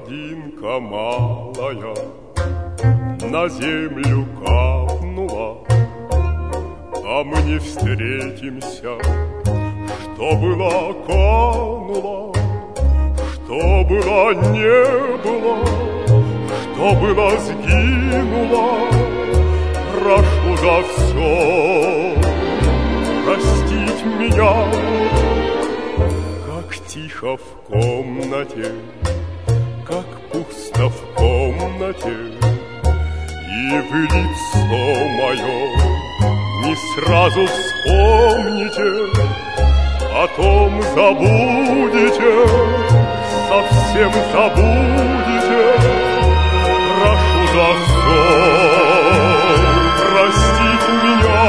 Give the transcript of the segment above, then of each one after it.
Дождинка малая на землю капнула, а мы не встретимся. Что было, кануло, что было, не было, что было, сгинуло. Прошу за все простить меня. Как тихо в комнате, как пусто в комнате, и вы лицо мое не сразу вспомните, потом забудете, совсем забудете. Прошу за все простить меня.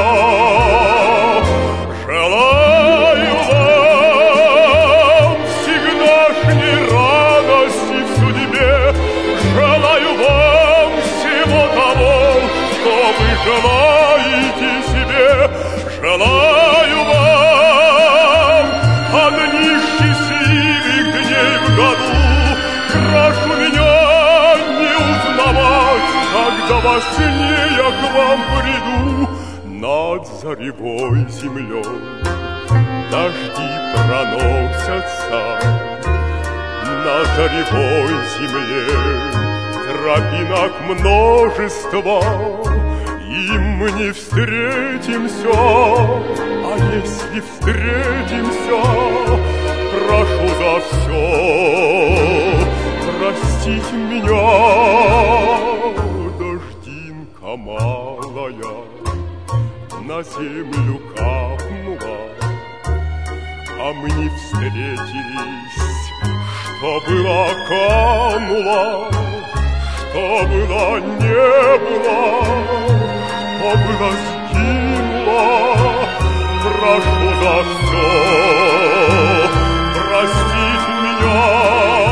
Желаю вам всегдашней радости в судьбе, желаю вам всего того, что вы желаете себе. Желаю вам одних счастливых дней в году. Прошу меня не узнавать, когда во сне я к вам приду. Над заревой землей дожди проносятся, на заревой земле тропинок множество, и мы не встретимся. А если встретимся, прошу за все простить меня. Дождинка малая на землю капнула, а мы не встретились. Что было, кануло, что было, не было, что было, сгинуло. Прошу за все простить меня.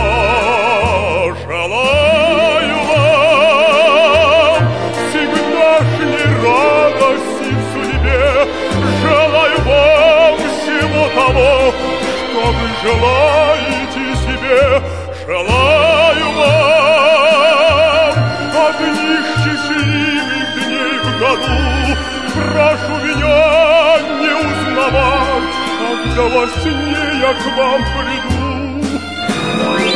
Желаю вам всегдашней радости в судьбе, желаю вам всего того, что вы желаете себе. Желаю вам одних счастливых дней в году. Прошу меня не узнавать, когда во сне я к вам приду.